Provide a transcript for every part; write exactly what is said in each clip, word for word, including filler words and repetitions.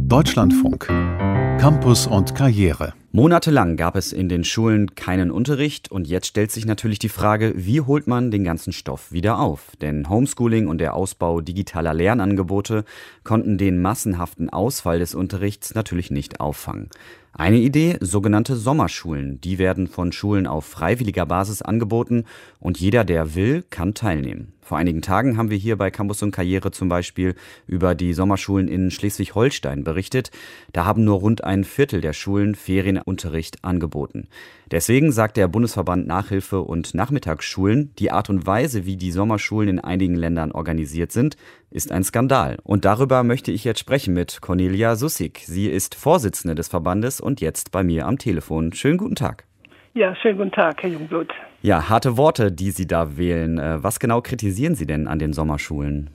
Deutschlandfunk. Campus und Karriere. Monatelang gab es in den Schulen keinen Unterricht und jetzt stellt sich natürlich die Frage, wie holt man den ganzen Stoff wieder auf? Denn Homeschooling und der Ausbau digitaler Lernangebote konnten den massenhaften Ausfall des Unterrichts natürlich nicht auffangen. Eine Idee, sogenannte Sommerschulen. Die werden von Schulen auf freiwilliger Basis angeboten und jeder, der will, kann teilnehmen. Vor einigen Tagen haben wir hier bei Campus und Karriere zum Beispiel über die Sommerschulen in Schleswig-Holstein berichtet. Da haben nur rund ein Viertel der Schulen Ferienunterricht angeboten. Deswegen sagt der Bundesverband Nachhilfe- und Nachmittagsschulen, die Art und Weise, wie die Sommerschulen in einigen Ländern organisiert sind, ist ein Skandal. Und darüber möchte ich jetzt sprechen mit Cornelia Sussig. Sie ist Vorsitzende des Verbandes und jetzt bei mir am Telefon. Schönen guten Tag. Ja, schönen guten Tag, Herr Jungblut. Ja, harte Worte, die Sie da wählen. Was genau kritisieren Sie denn an den Sommerschulen?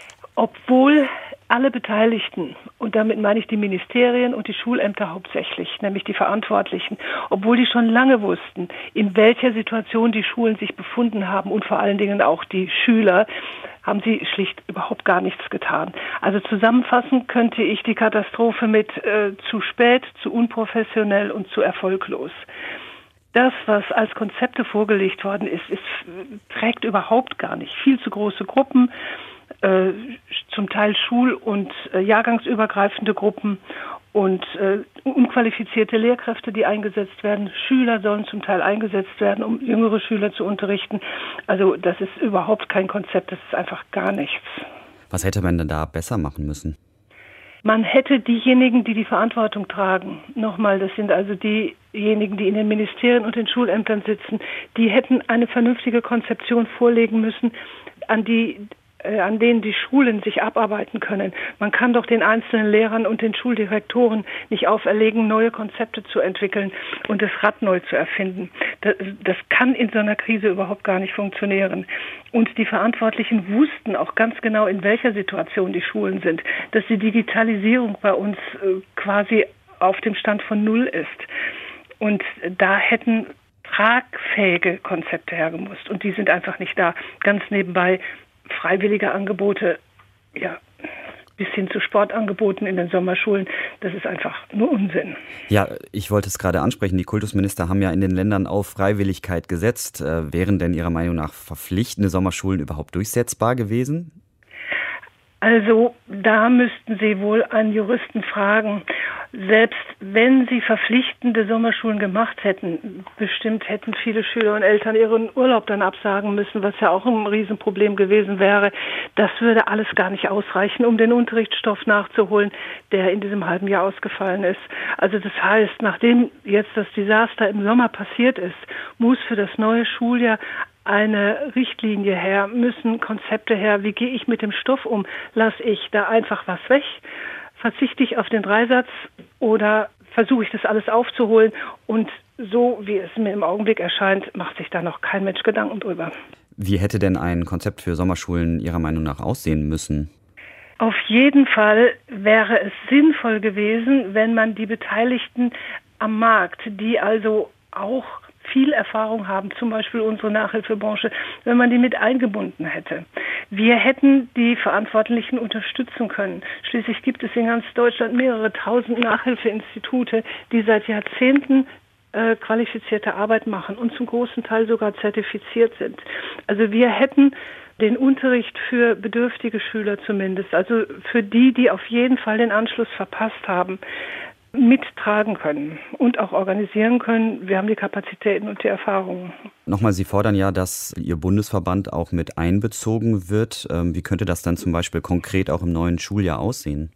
Obwohl alle Beteiligten, und damit meine ich die Ministerien und die Schulämter hauptsächlich, nämlich die Verantwortlichen, obwohl die schon lange wussten, in welcher Situation die Schulen sich befunden haben und vor allen Dingen auch die Schüler, haben sie schlicht überhaupt gar nichts getan. Also zusammenfassen könnte ich die Katastrophe mit äh, zu spät, zu unprofessionell und zu erfolglos. Das, was als Konzepte vorgelegt worden ist, ist trägt überhaupt gar nicht. Viel zu große Gruppen, äh, zum Teil schul- und äh, jahrgangsübergreifende Gruppen und äh, unqualifizierte Lehrkräfte, die eingesetzt werden. Schüler sollen zum Teil eingesetzt werden, um jüngere Schüler zu unterrichten. Also das ist überhaupt kein Konzept, das ist einfach gar nichts. Was hätte man denn da besser machen müssen? Man hätte diejenigen, die die Verantwortung tragen, nochmal, das sind also diejenigen, die in den Ministerien und den Schulämtern sitzen, die hätten eine vernünftige Konzeption vorlegen müssen, an die äh, an denen die Schulen sich abarbeiten können. Man kann doch den einzelnen Lehrern und den Schuldirektoren nicht auferlegen, neue Konzepte zu entwickeln und das Rad neu zu erfinden. Das, das kann in so einer Krise überhaupt gar nicht funktionieren. Und die Verantwortlichen wussten auch ganz genau, in welcher Situation die Schulen sind, dass die Digitalisierung bei uns äh, quasi auf dem Stand von Null ist. Und da hätten tragfähige Konzepte hergemusst und die sind einfach nicht da. Ganz nebenbei freiwillige Angebote, ja, bis hin zu Sportangeboten in den Sommerschulen, das ist einfach nur Unsinn. Ja, ich wollte es gerade ansprechen, die Kultusminister haben ja in den Ländern auf Freiwilligkeit gesetzt. Äh, wären denn Ihrer Meinung nach verpflichtende Sommerschulen überhaupt durchsetzbar gewesen? Also da müssten Sie wohl einen Juristen fragen. Selbst wenn Sie verpflichtende Sommerschulen gemacht hätten, bestimmt hätten viele Schüler und Eltern ihren Urlaub dann absagen müssen, was ja auch ein Riesenproblem gewesen wäre. Das würde alles gar nicht ausreichen, um den Unterrichtsstoff nachzuholen, der in diesem halben Jahr ausgefallen ist. Also das heißt, nachdem jetzt das Desaster im Sommer passiert ist, muss für das neue Schuljahr eine Richtlinie her, müssen Konzepte her, wie gehe ich mit dem Stoff um? Lasse ich da einfach was weg? Verzichte ich auf den Dreisatz oder versuche ich das alles aufzuholen? Und so, wie es mir im Augenblick erscheint, macht sich da noch kein Mensch Gedanken drüber. Wie hätte denn ein Konzept für Sommerschulen Ihrer Meinung nach aussehen müssen? Auf jeden Fall wäre es sinnvoll gewesen, wenn man die Beteiligten am Markt, die also auch viel Erfahrung haben, zum Beispiel unsere Nachhilfebranche, wenn man die mit eingebunden hätte. Wir hätten die Verantwortlichen unterstützen können. Schließlich gibt es in ganz Deutschland mehrere tausend Nachhilfeinstitute, die seit Jahrzehnten äh, qualifizierte Arbeit machen und zum großen Teil sogar zertifiziert sind. Also wir hätten den Unterricht für bedürftige Schüler zumindest, also für die, die auf jeden Fall den Anschluss verpasst haben, mittragen können und auch organisieren können. Wir haben die Kapazitäten und die Erfahrungen. Nochmal, Sie fordern ja, dass Ihr Bundesverband auch mit einbezogen wird. Wie könnte das dann zum Beispiel konkret auch im neuen Schuljahr aussehen?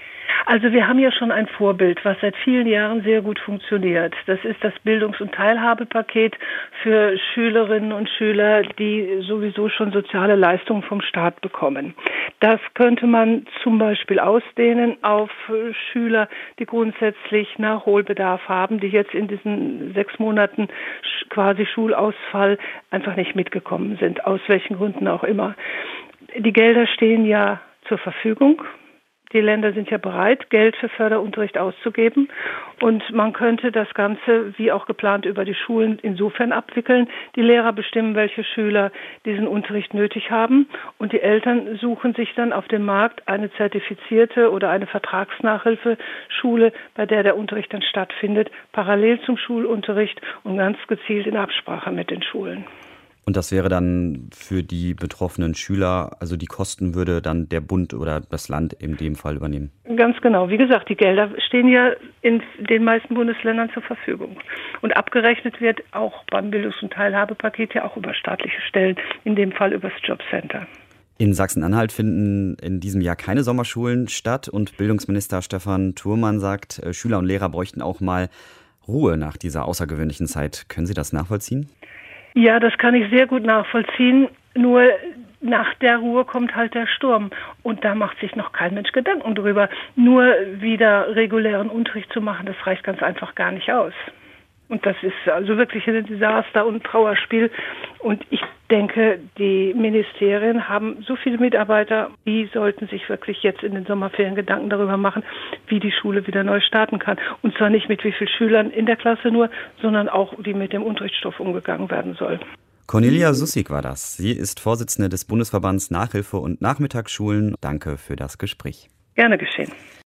Also wir haben ja schon ein Vorbild, was seit vielen Jahren sehr gut funktioniert. Das ist das Bildungs- und Teilhabepaket für Schülerinnen und Schüler, die sowieso schon soziale Leistungen vom Staat bekommen. Das könnte man zum Beispiel ausdehnen auf Schüler, die grundsätzlich Nachholbedarf haben, die jetzt in diesen sechs Monaten quasi Schulausfall einfach nicht mitgekommen sind, aus welchen Gründen auch immer. Die Gelder stehen ja zur Verfügung. Die Länder sind ja bereit, Geld für Förderunterricht auszugeben. Und man könnte das Ganze, wie auch geplant, über die Schulen insofern abwickeln. Die Lehrer bestimmen, welche Schüler diesen Unterricht nötig haben. Und die Eltern suchen sich dann auf dem Markt eine zertifizierte oder eine Vertragsnachhilfeschule, bei der der Unterricht dann stattfindet, parallel zum Schulunterricht und ganz gezielt in Absprache mit den Schulen. Und das wäre dann für die betroffenen Schüler, also die Kosten würde dann der Bund oder das Land in dem Fall übernehmen? Ganz genau. Wie gesagt, die Gelder stehen ja in den meisten Bundesländern zur Verfügung. Und abgerechnet wird auch beim Bildungs- und Teilhabepaket ja auch über staatliche Stellen, in dem Fall über das Jobcenter. In Sachsen-Anhalt finden in diesem Jahr keine Sommerschulen statt und Bildungsminister Stefan Thurmann sagt, Schüler und Lehrer bräuchten auch mal Ruhe nach dieser außergewöhnlichen Zeit. Können Sie das nachvollziehen? Ja, das kann ich sehr gut nachvollziehen. Nur nach der Ruhe kommt halt der Sturm. Und da macht sich noch kein Mensch Gedanken drüber. Nur wieder regulären Unterricht zu machen, das reicht ganz einfach gar nicht aus. Und das ist also wirklich ein Desaster und ein Trauerspiel. Und ich denke, die Ministerien haben so viele Mitarbeiter, die sollten sich wirklich jetzt in den Sommerferien Gedanken darüber machen, wie die Schule wieder neu starten kann. Und zwar nicht mit wie vielen Schülern in der Klasse nur, sondern auch, wie mit dem Unterrichtsstoff umgegangen werden soll. Cornelia Sussig war das. Sie ist Vorsitzende des Bundesverbands Nachhilfe- und Nachmittagsschulen. Danke für das Gespräch. Gerne geschehen.